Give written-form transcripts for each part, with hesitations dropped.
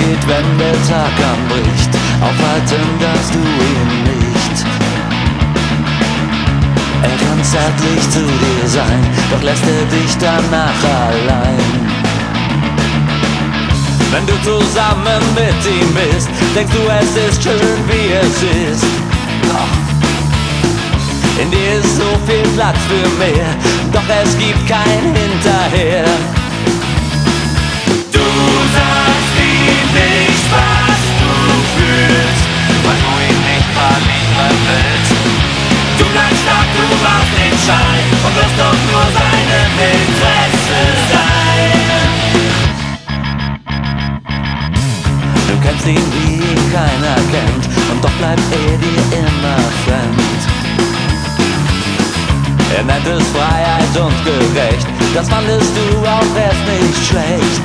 geht, wenn der Tag anbricht. Aufhalten darfst du ihn nicht. Er kann zärtlich zu dir sein, doch lässt er dich danach allein. Wenn du zusammen mit ihm bist, denkst du, es ist schön, wie es ist. Doch in dir ist so viel Platz für mehr, doch es gibt kein Hinterher. Du sagst ihm nicht, was du fühlst, weil du ihn nicht verlieren willst. Du bleibst stark, du brauchst den Schein und wirst doch nur seinem Interesse sein. Du kennst ihn, wie ihn keiner kennt, und doch bleibt er dir immer fremd. Er nennt es Freiheit und gerecht, das fandest du auch erst nicht schlecht.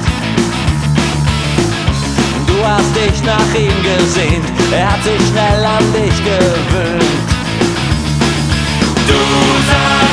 Du hast dich nach ihm gesehnt, er hat sich schnell an dich gewöhnt. Du sagst